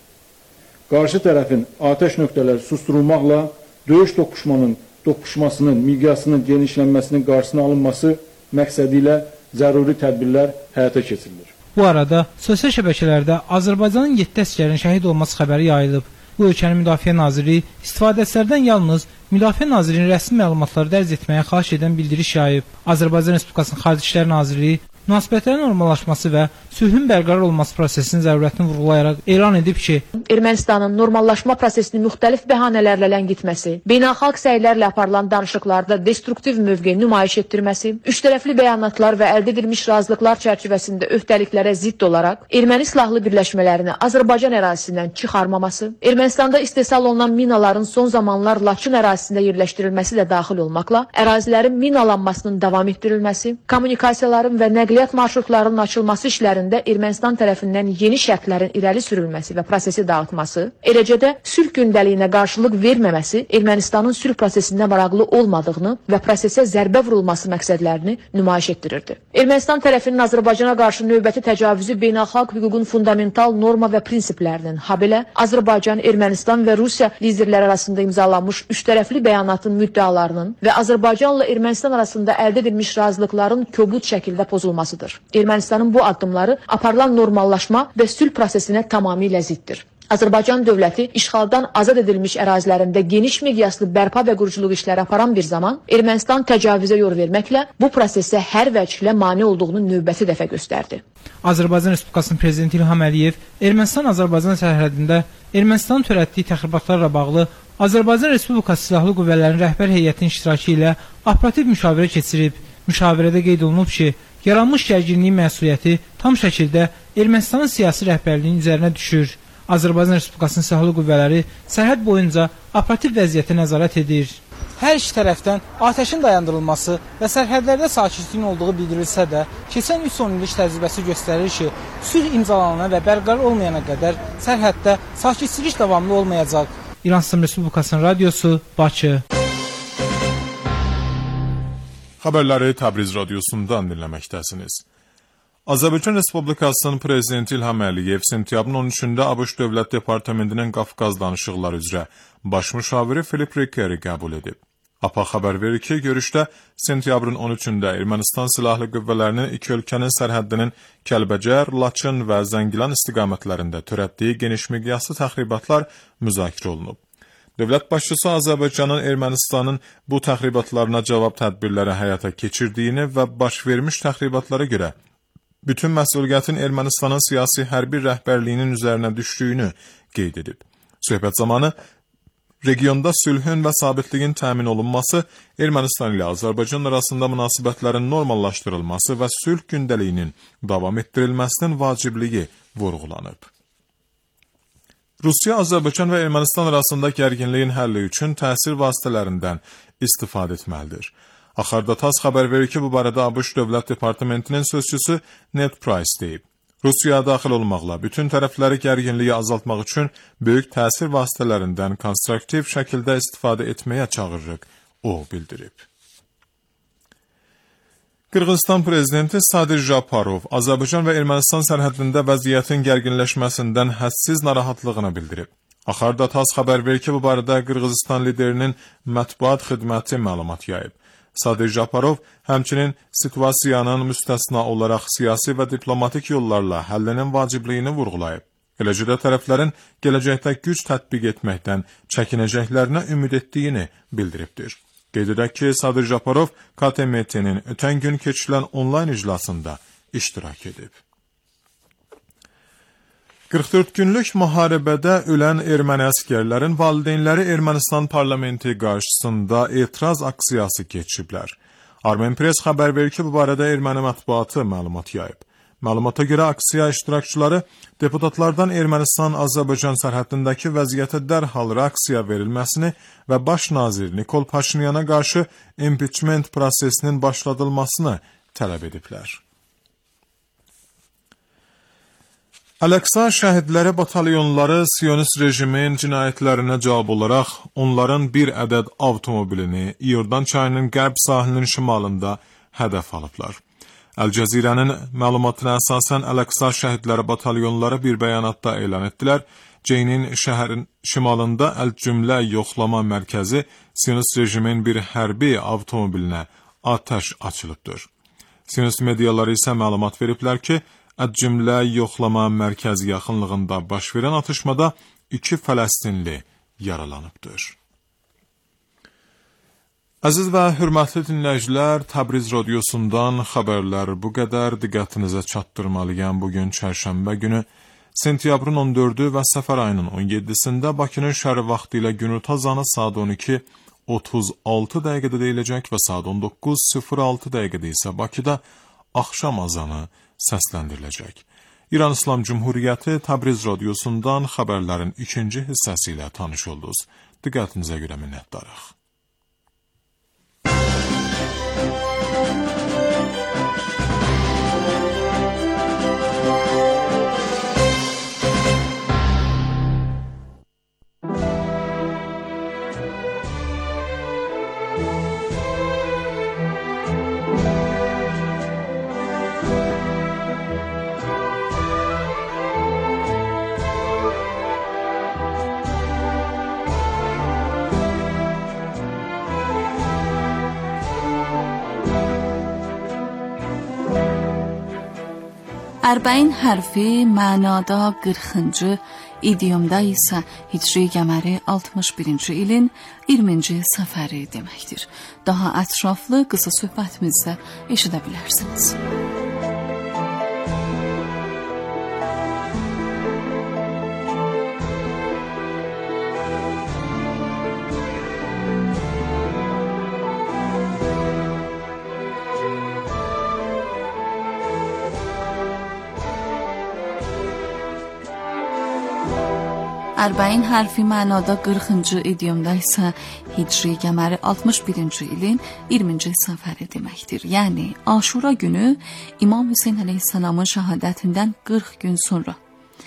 Qarşı tərəfin atəş nöqtələri susturulmaqla döyüş toqquşmasının miqyasının genişlənməsinin qarşısının alınması məqsədi ilə zəruri tədbirlər həyata keçirilir. Bu arada sosial şəbəkələrdə Azərbaycanın 7 əsgərin şəhid olması xəbəri yayılıb. Bu ölkənin Müdafiə Naziri istifadəçilərdən yalnız Müdafiə Nazirinin rəsmi məlumatları dərc etməyə xahiş edən bildiriş yayıb. Azərbaycan Respublikasının Xarici İşlər Naziri münasibətlərin normallaşması və sülhün bərqərar olması prosesinin zərurətini vurğulayaraq elan edib ki, Ermənistanın normallaşma prosesini müxtəlif bəhanələrlə ləngitməsi, beynəlxalq səylərlə aparılan danışıqlarda destruktiv mövqe nümayiş etdirməsi, üçtərəfli bəyanatlar və əldə edilmiş razılıqlar çərçivəsində öhdəliklərə zidd olaraq erməni silahlı birləşmələrini Azərbaycan ərazisindən çıxarmaması, Ermənistanda istehsal olunan minaların son zamanlar Laçın ərazisində yerləşdirilməsi də daxil olmaqla, ərazilərin minalanmasının davam etdirilməsi, kommunikasiyaların və nəqliyyat marşrutlarının açılması işlərində Ermənistan tərəfindən yeni şərtlərin irəli sürülməsi və prosesi dağıtması, eləcə də sülh gündəliyinə qarşılıq verməməsi Ermənistanın sülh prosesində maraqlı olmadığını və prosesə zərbə vurulması məqsədlərini nümayiş etdirirdi. Ermənistan tərəfinin Azərbaycana qarşı növbəti təcavüzü beynəlxalq hüququn fundamental norma və prinsiplərinin, habelə Azərbaycan, Ermənistan və Rusiya liderləri arasında imzalanmış üçtərəfli bəyanatın müddəalarının və Azərbaycanla Ermənistan arasında əldə edilmiş razılıqların kobud şəkildə pozulmasıdır. Ermənistanın bu addımları aparılan normallaşma və sülh prosesinə tamamilə ziddir. Azərbaycan dövləti işğaldan azad edilmiş ərazilərində geniş miqyaslı bərpa və quruculuq işləri aparan bir zaman Ermənistan təcavüzə yol verməklə bu prosesə hər vəcihlə mane olduğunu növbəti dəfə göstərdi. Azərbaycan Respublikasının prezidenti İlham Əliyev Ermənistan-Azərbaycan sərhədində Ermənistanın törətdiyi təxribatlarla bağlı Azərbaycan Respublikası Silahlı Qüvvələrinin rəhbər heyətinin iştirakı ilə operativ müşavirə keçirib. Müşavirədə qeyd olunub ki, yaranmış gərginliyin məsuliyyəti tam şəkildə Ermənistanın siyasi rəhbərliyinin üzərinə düşür. Azərbaycan Respublikasının Silahlı Qüvvələri sərhəd boyunca operativ vəziyyətə nəzarət edir. Hər iki tərəfdən atəşin dayandırılması və sərhədlərdə sakitliyin olduğu bildirilsə də, keçən 3-10 illik təcrübəsi göstərir ki, sülh imzalanana və bərqərar olmayana qədər sərhəddə sakitçilik davamlı olmayacaq. İran İslam Respublikasının radiosu, Bakı. Xəbərləri Təbriz radiosundan dinləməkdəsiniz. Azərbaycan Respublikasının Prezidenti İlham Əliyev sentyabrın 13-də ABŞ Dövlət Departamentinin Qafqaz danışıqları üzrə baş müşaviri Filip Rekeri qəbul edib. APA xəbər verir ki, görüşdə sentyabrın 13-də Ermənistan Silahlı Qüvvələrinin iki ölkənin sərhəddinin Kəlbəcər, Laçın və Zəngilan istiqamətlərində törətdiyi geniş miqyaslı təxribatlar müzakirə olunub. Dövlət başçısı Azərbaycanın Ermənistanın bu təxribatlarına cavab tədbirləri həyata keçirdiyini və baş vermiş təxribatlara görə bütün məsuliyyətin Ermənistanın siyasi hərbi rəhbərliyinin üzərinə düşdüyünü qeyd edib. Söhbət zamanı regionda sülhün və sabitliyin təmin olunması, Ermənistan ilə Azərbaycan arasında münasibətlərin normallaşdırılması və sülh gündəliyinin davam etdirilməsinin vacibliyi vurğulanıb. Rusiya, Azərbaycan və Ermənistan arasında gərginliyin həlli üçün təsir vasitələrindən istifadə etməlidir. Axarda TASS xəbər verir ki, bu barədə ABŞ Dövlət Departamentinin sözçüsü Ned Price deyib. Rusiyaya daxil olmaqla bütün tərəfləri gərginliyi azaltmaq üçün böyük təsir vasitələrindən konstruktiv şəkildə istifadə etməyə çağırırıq, o bildirib. Qırğızistan prezidenti Sadir Japarov Azərbaycan və Ermənistan sərhədində vəziyyətin gərginləşməsindən hədsiz narahatlığını bildirib. Axarda TASS xəbər verir ki, bu barədə Qırğızistan liderinin mətbuat xidməti məlumat yayıb. Sadir Japarov həmçinin situasiyanın müstəsna olaraq siyasi və diplomatik yollarla həllinin vacibliyini vurğulayıb. Eləcə də tərəflərin gələcəkdə güc tətbiq etməkdən çəkinəcəklərinə ümid etdiyini bildiribdir. Qeyd edək ki, Sadir Japarov KTMT-nin ötən gün keçirilən onlayn iclasında iştirak edib. 44 günlük müharibədə ölən erməni əsgərlərin valideynləri Ermənistan parlamenti qarşısında etiraz aksiyası keçiblər. Armen Press xəbər verir ki, bu barədə erməni mətbuatı məlumat yayıb. Məlumata görə aksiya iştirakçıları deputatlardan Ermənistan-Azərbaycan sərhəddindəki vəziyyətə dərhal reaksiya verilməsini və baş nazir Nikol Paşinyana qarşı impeachment prosesinin başladılmasını tələb ediblər. Əl-Əqsa şəhidləri batalyonları Siyonist rejimin cinayətlərinə cavab olaraq onların bir ədəd avtomobilini İordan çayının qərb sahilinin şimalında hədəf alıblar. Əl-Cəzirənin məlumatına əsasən Əl-Əqsa şəhidləri batalyonları bir bəyanatda elan etdilər. Ceynin şəhərin şimalında Əl-Cümlə yoxlama mərkəzi Siyonist rejimin bir hərbi avtomobilinə atəş açılıbdır. Siyonist mediaları isə məlumat veriblər ki, Əl-Cümlə yoxlama mərkəzi yaxınlığında baş verən atışmada 2 Fələstinli yaralanıbdır. Əziz və hörmətli dinləyicilər, Təbriz radiosundan xəbərlər bu qədər diqqətinizə çatdırmalıyam. Bugün çərşənbə günü, sentyabrın 14-ü və səfər ayının 17-sində Bakının şəhəri vaxtı ilə günorta azanı saat 12:36 dəqiqədə deyiləcək və saat 19:06 dəqiqədə isə Bakıda axşam azanı səsləndiriləcək. İran İslam Cümhuriyyəti Təbriz radiosundan xəbərlərin ikinci hissəsi ilə tanış oldunuz. Diqqətinizə görə minnətdarıq. Ərbəin hərfi mənada 40-cı idiomda isə Hicri qəməri 61-ci ilin 20-ci səfəri deməkdir. Daha ətraflı qısa söhbətimizdə eşidə bilərsiniz. Ərbəin hərfi mənada 40-cı idiomda isə Hicri qəməri 61-ci ilin 20-ci səfəri deməkdir. Yəni, Aşura günü İmam Hüseyn əleyhissalamın şəhadətindən 40 gün sonra.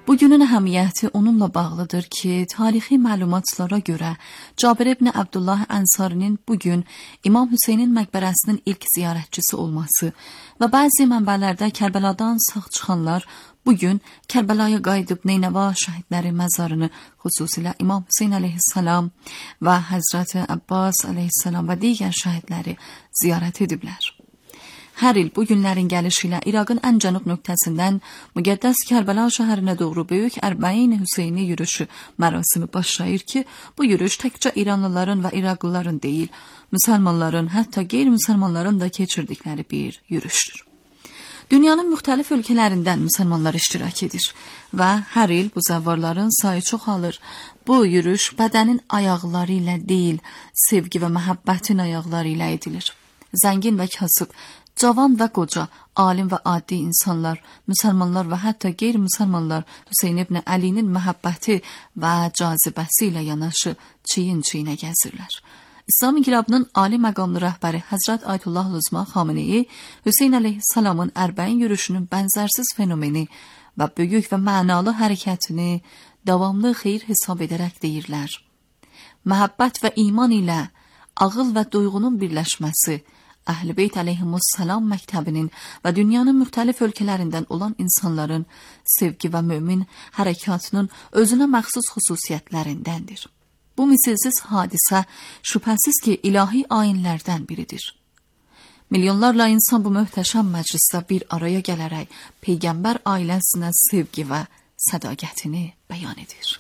Bugünün əhəmiyyəti onunla bağlıdır ki, tarixi məlumatlara görə Cabir ibn Abdullah Ənsarinin bugün İmam Hüseynin məqbərəsinin ilk ziyarətçisi olması və bəzi mənbələrdə Kərbəladan sağ çıxanlar bugün Kərbəlaya qayıdıb Neynəva şəhidləri məzarını, xüsusilə İmam Hüseyn əleyhissalam və Həzrəti Abbas əleyhissalam və digər şəhidləri ziyarət ediblər. Hər il bu günlərin gəlişi ilə İraqın ən cənub nöqtəsindən müqəddəs Kərbəla şəhərinə doğru böyük Ərbəin Hüseyni yürüşü mərasimi başlayır ki, bu yürüş təkcə İranlıların və İraqlıların deyil, müsəlmanların, hətta qeyri-müsəlmanların da keçirdikləri bir yürüşdür. Dünyanın müxtəlif ölkələrindən müsəlmanlar iştirak edir və hər il bu zəvvarların sayı çoxalır. Bu yürüş bədənin ayaqları ilə deyil, sevgi və məhəbbətin ayaqları ilə edilir. Zəngin və kasıb, cavan və qoca, alim və adi insanlar, müsəlmanlar və hətta qeyri-müsəlmanlar Hüseyn ibn Əlinin məhəbbəti və cazibəsi ilə yanaşı çiyin-çiyinə gəzirlər. İslam inqilabının ali məqamlı rəhbəri Həzrət Ayətullah Uzma Xameneyi Hüseyn əleyhissalamın Ərbəin yürüşünün bənzərsiz fenomeni və böyük və mənalı hərəkətini davamlı xeyir hesab edərək deyirlər. Məhəbbət və iman ilə ağıl və duyğunun birləşməsi, Əhl-i Beyt əleyhimussalam məktəbinin və dünyanın müxtəlif ölkələrindən olan insanların sevgi və mömin hərəkatının özünə məxsus xüsusiyyətlərindəndir. Bu misilsiz hadisə şübhəsiz ki, ilahi ayinlərdən biridir. Milyonlarla insan bu möhtəşəm məclisdə bir araya gələrək Peyğəmbər ailəsinə sevgi və sədaqətini bəyan edir.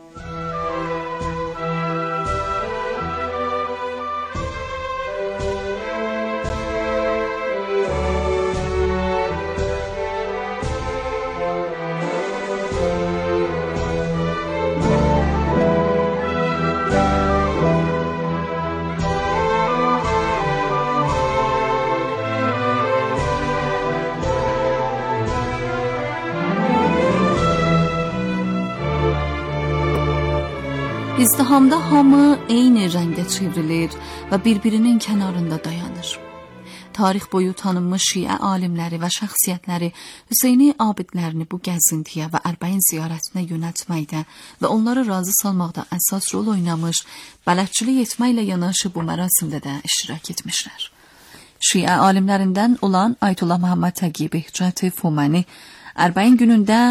İzdihamda hamı eyni rəngə çevrilir və bir-birinin kənarında dayanır. Tarix boyu tanınmış şiə alimləri və şəxsiyyətləri Hüseyni abidlərini bu gəzintiyə və Ərbəin ziyarətinə yönəltməkdə və onları razı salmaqda əsas rol oynamış, bələdçilik etməklə yanaşı bu mərasimdə də iştirak etmişlər. Şiə alimlərindən olan Ayətullah Məhəmməd Təqi Behçət Foməni Ərbəin günündə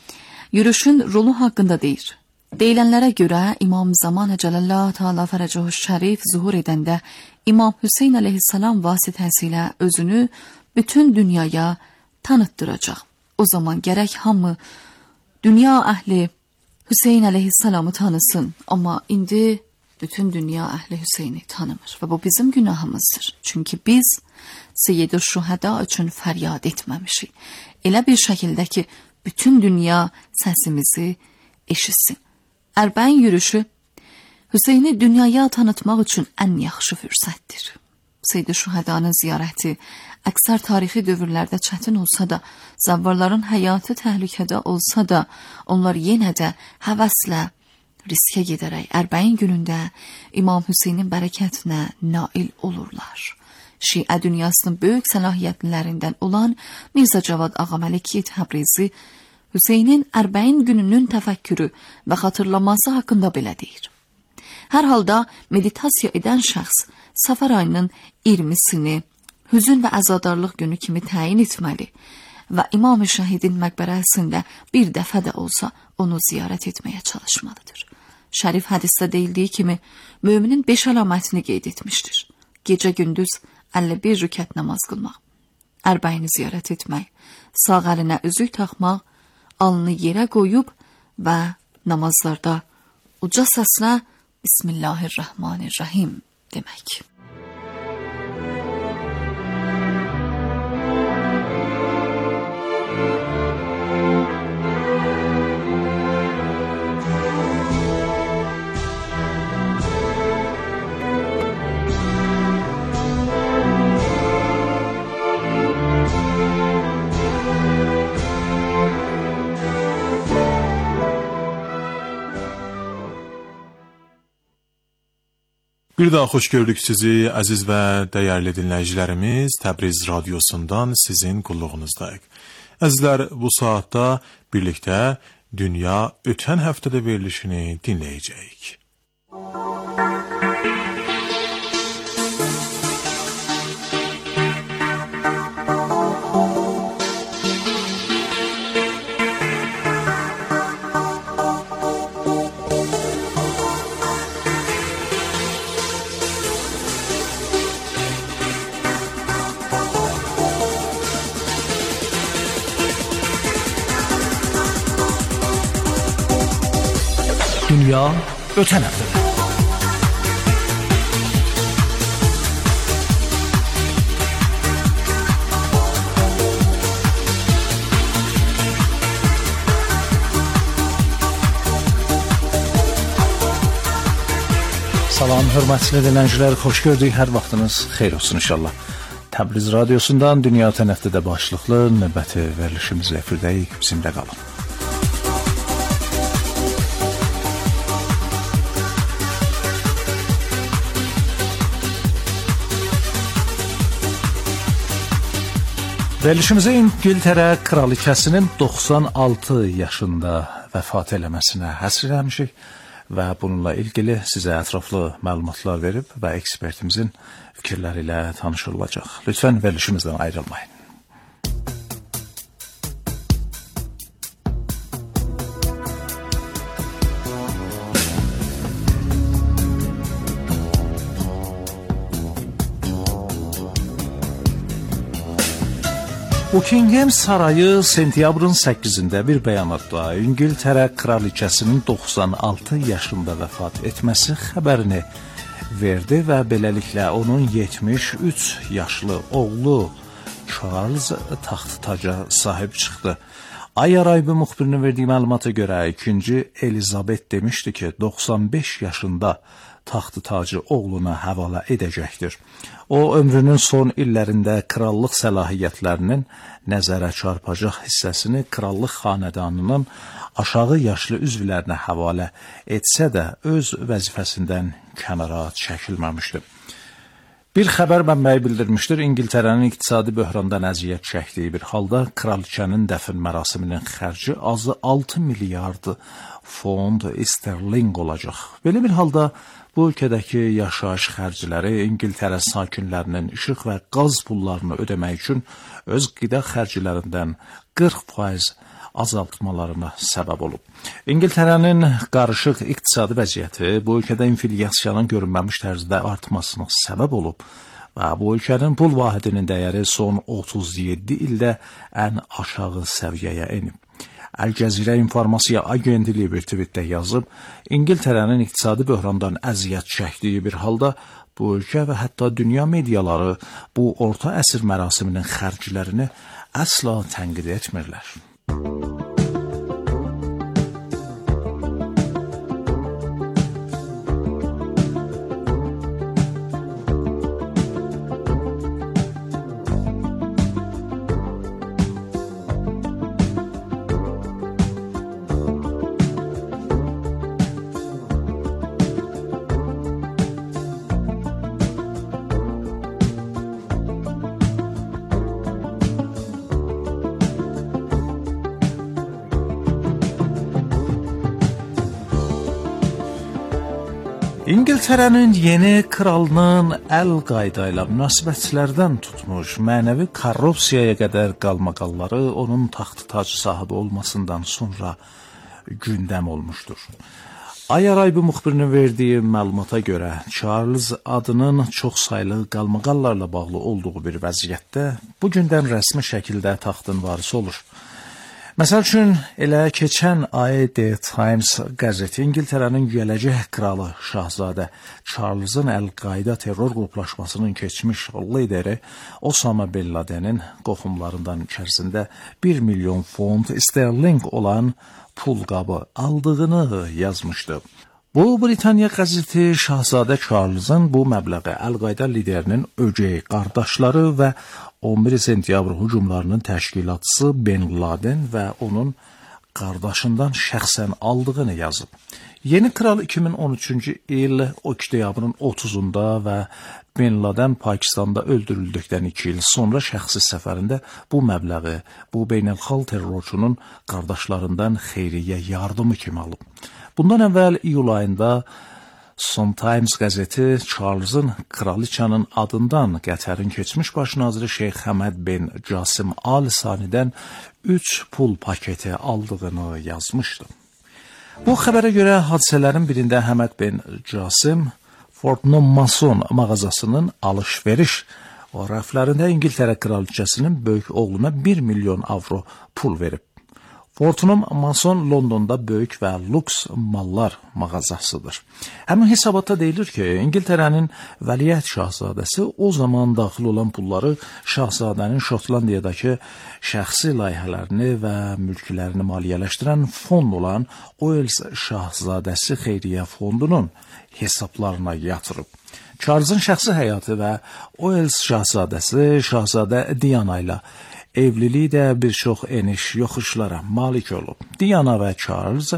yürüşün rolu haqqında deyir. Deyilənlərə görə İmam Zaman Cələllah Teala Fərəcəhu Şərif zuhur edəndə İmam Hüseyn əleyhissalam vasitəsilə özünü bütün dünyaya tanıtdıracaq. O zaman gərək hamı dünya əhli Hüseyn əleyhissalamı tanısın, amma indi bütün dünya əhli Hüseyni tanımır və bu bizim günahımızdır. Çünki biz Seyyid-i Şühəda üçün fəryad etməmişik. Elə bir şəkildə ki, bütün dünya səsimizi eşitsin. Ərbəin yürüşü Hüseyni dünyaya tanıtmaq üçün ən yaxşı fürsətdir. Seyyid-i Şühədanın ziyarəti əksər tarixi dövrlərdə çətin olsa da, zəvvarların həyatı təhlükədə olsa da, onlar yenə də həvəslə riskə gedərək Ərbəin günündə İmam Hüseynin bərəkətinə nail olurlar. Şiə dünyasının böyük səlahiyyətlilərindən olan Mirzə Cavad Ağaməlik Təbrizi Hüseynin Ərbəin gününün təfəkkürü və xatırlaması haqqında belə deyir. Hər halda meditasiya edən şəxs Səfər ayının 20-sini hüzün və əzadarlıq günü kimi təyin etməli və İmam-ı Şəhidin məqbərəsində bir dəfə də olsa onu ziyarət etməyə çalışmalıdır. Şərif hədisdə deyildiyi kimi möminin 5 əlamətini qeyd etmişdir. Gecə-gündüz 51 rükət namaz qılmaq, Ərbəini ziyarət etmək, sağ əlinə üzük taxmaq, alnı yerə qoyub və namazlarda uca səslə Bismillahirrahmanirrahim demək. Bir daha xoş gördük sizi, əziz və dəyərli dinləyicilərimiz. Təbriz radiosundan sizin qulluğunuzdayıq. Əzizlər, bu saatda birlikdə Dünya ötən həftədə verilişini dinləyəcəyik. Dünya ötən həftədə. Salam, hörmətli dinləyicilər, xoş gördük. Hər vaxtınız xeyir olsun inşallah. Təbriz radiosundan Dünya ötən həftədə başlıqlı növbəti verilişimizlə efirdəyik. Bizimlə qalın. Verilişimizə İngiltərə kraliçəsinin 96 yaşında vəfat eləməsinə həsr eləmişik və bununla ilgili sizə ətraflı məlumatlar verib və ekspertimizin fikirləri ilə tanışılacaq. Lütfən verilişimizdən ayrılmayın. Buckingham Sarayı sentyabrın 8-də bir bəyanatda İngiltərə kraliçəsinin 96 yaşında vəfat etməsi xəbərini verdi və beləliklə onun 73 yaşlı oğlu Charles taxt taca sahib çıxdı. Ay Araybi müxbirinin verdiyi məlumata görə 2. Elizabet demişdi ki, 95 yaşında taxtı tacı oğluna həvalə edəcəkdir. O, ömrünün son illərində krallıq səlahiyyətlərinin nəzərə çarpacaq hissəsini krallıq xanədanının aşağı yaşlı üzvlərinə həvalə etsə də, öz vəzifəsindən kənara çəkilməmişdir. Bir xəbər mənbəyi bildirmişdir, İngiltərənin iqtisadi böhrandan əziyyət çəkdiyi bir halda kraliçənin dəfn mərasiminin xərci azı 6 milyard fond sterling olacaq. Belə bir halda bu ölkədəki yaşayış xərcləri İngiltərə sakinlərinin işıq və qaz pullarını ödəmək üçün öz qida xərclərindən 40% azaltmalarına səbəb olub. İngiltərənin qarışıq iqtisadi vəziyyəti bu ölkədə inflyasiyanın görünməmiş tərzdə artmasına səbəb olub və bu ölkənin pul vahidinin dəyəri son 37 ildə ən aşağı səviyyəyə enib. Əl-Cəzirə İnformasiya Agentliyi bir tweetdə yazıb, İngiltərənin iqtisadi böhrandan əziyyət çəkdiyi bir halda bu ölkə və hətta dünya mediaları bu orta əsr mərasiminin xərclərini əsla tənqid etmirlər. İngiltərənin yeni kralının Əl-Qayda ilə münasibətlərdən tutmuş mənəvi korrupsiyaya qədər qalmaqalları onun taxt tac sahibi olmasından sonra gündəm olmuşdur. Ay Araybi müxbirinin verdiyi məlumata görə Charles adının çox saylı qalmaqallarla bağlı olduğu bir vəziyyətdə bu gündən rəsmi şəkildə taxtın varisi olur. Məsəl üçün, elə keçən ay The Times qəzeti İngiltərənin gələcək kralı Şahzadə Charles'ın Əl-Qayda terror qruplaşmasının keçmiş lideri Osama Bin Laden'in qohumlarından içərisində 1 milyon fond sterling olan pul qabı aldığını yazmışdı. Bu, Britaniya qəzeti Şahzadə Charles'ın bu məbləği Əl-Qayda liderinin ögey qardaşları və 11 sentyabr hücumlarının təşkilatçısı Bin Laden və onun qardaşından şəxsən aldığını yazıb. Yeni kral 2013-cü il oktyabrın 30-unda və Bin Laden Pakistanda öldürüldükdən 2 il sonra şəxsi səfərində bu məbləği bu beynəlxalq terrorçunun qardaşlarından xeyriyyə yardımı kimi alıb. Bundan əvvəl iyul ayında Sun Times qəzeti Charles'ın kraliçanın adından Qətərin keçmiş baş naziri Şeyx Həməd bin Casim Al Sanidən 3 pul paketi aldığını yazmışdı. Bu xəbərə görə hadisələrin birində Həməd bin Casim Fortnum Mason mağazasının alış-veriş o rəflərində İngiltərə kraliçəsinin böyük oğluna 1 milyon avro pul verib. Fortnum Mason Londonda böyük və lüks mallar mağazasıdır. Həmin hesabatda deyilir ki, İngiltərənin vəliəhd şahzadəsi o zaman daxil olan pulları şahzadənin Şotlandiyadakı şəxsi layihələrini və mülklərini maliyyələşdirən fond olan Wales Şahzadəsi Xeyriyyə Fondunun hesablarına yatırıb. Charles'ın şəxsi həyatı və Wales Şahzadəsi Şahzadə Diana ilə evliliyi də bir çox eniş yoxuşlara malik olub. Diana və Charles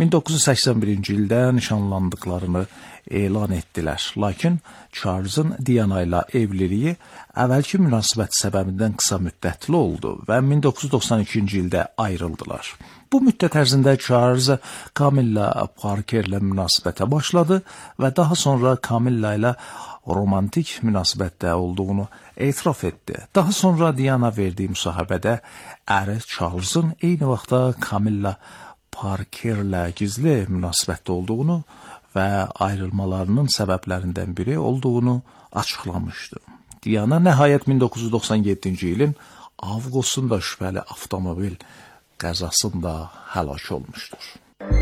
1981-ci ildə nişanlandıqlarını elan etdilər. Lakin Charles'ın Diana ilə evliliyi əvvəlki münasibət səbəbindən qısa müddətli oldu və 1992-ci ildə ayrıldılar. Bu müddət ərzində Charles Camilla Parker ilə münasibətə başladı və daha sonra Camilla ilə romantik münasibətdə olduğunu etiraf etdi. Daha sonra Diana verdiyi müsahibədə əri Charles'ın eyni vaxtda Camilla Parkerlə gizli münasibətdə olduğunu və ayrılmalarının səbəblərindən biri olduğunu açıqlamışdı. Diana nəhayət 1997-ci ilin avqustunda şübhəli avtomobil qəzasında həlak olmuşdur.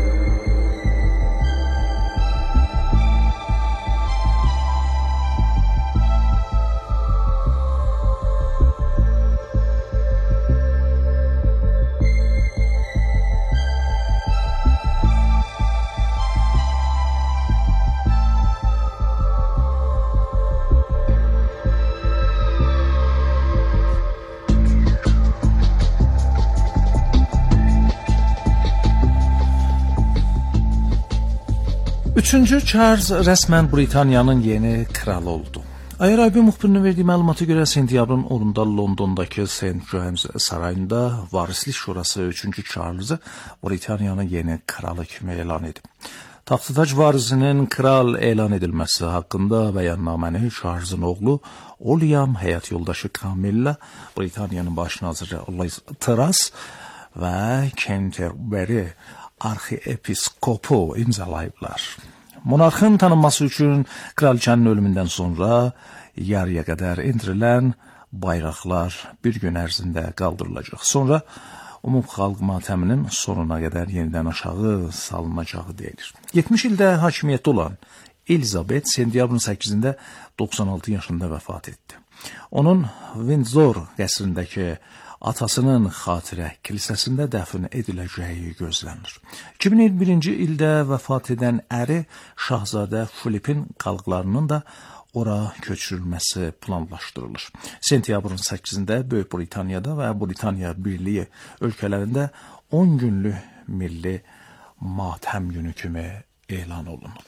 Üçüncü Charles rəsmən Britaniyanın yeni kralı oldu. Ayar Aybi müxbirinin verdiyi məlumata görə sentyabrın 10-da Londondakı St. James sarayında Varislik Şurası 3-cü Charles'ı Britaniyanın yeni kralı kimi elan edib. Taxt-tac varisinin kral elan edilməsi haqqında bəyannaməni Charles'ın oğlu William, həyat yoldaşı Camilla, Britaniyanın baş naziri Liz Truss və Canterbury arxiepiskopu imzalayıblar. Monarxın tanınması üçün kraliçənin ölümündən sonra yarıya qədər endirilən bayraqlar bir gün ərzində qaldırılacaq. Sonra umumxalq matəminin sonuna qədər yenidən aşağı salınacağı deyilir. 70 ildə hakimiyyətdə olan Elizabeth sentyabrın 8-də 96 yaşında vəfat etdi. Onun Windsor qəsrindəki atasının xatirə kilsəsində dəfn ediləcəyi gözlənilir. 2021-ci ildə vəfat edən əri Şahzadə Filipin qalıqlarının da ora köçürülməsi planlaşdırılır. Sentyabrın 8-də Böyük Britaniyada və Britaniya Birliyi ölkələrində 10 günlük milli matəm günü kimi elan olunub.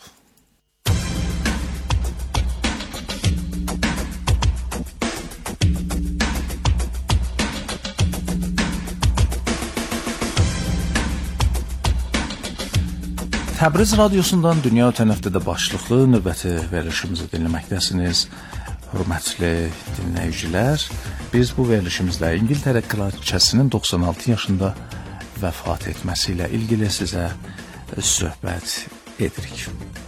Təbriz radiosundan dünya ötən həftədə başlıqlı növbəti verilişimizi dinləməkdəsiniz. Hörmətli dinləyicilər, biz bu verilişimizdə İngiltərə kraliçəsinin 96 yaşında vəfat etməsi ilə ilgili sizə söhbət edirik.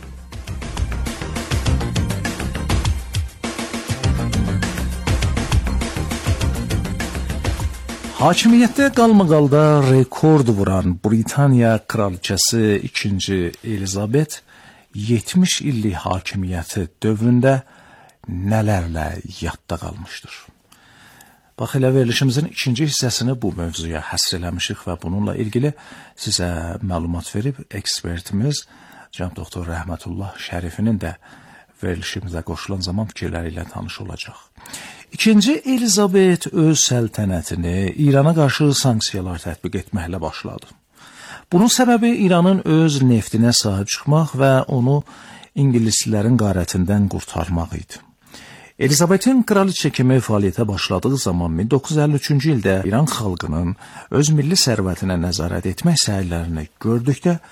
Hakimiyyətdə qalmaqalda rekord vuran Britaniya kraliçəsi 2. Elizabeth 70 illik hakimiyyəti dövründə nələrlə yadda qalmışdır. Bax, elə verilişimizin ikinci hissəsini bu mövzuya həsr eləmişik və bununla ilgili sizə məlumat verib ekspertimiz Cənab Doktor Rəhmətullah Şərifinin də verilişimizə qoşulan zaman fikirləri ilə tanış olacaq. 2. Elizabeth öz səltənətini İrana qarşı sanksiyalar tətbiq etməklə başladı. Bunun səbəbi İranın öz neftinə sahib çıxmaq və onu İngilislərin qarətindən qurtarmaq idi. Elizabetin kraliçə kimi fəaliyyətə başladığı zaman 1953-cü ildə İran xalqının öz milli sərvətinə nəzarət etmək səylərini gördükdə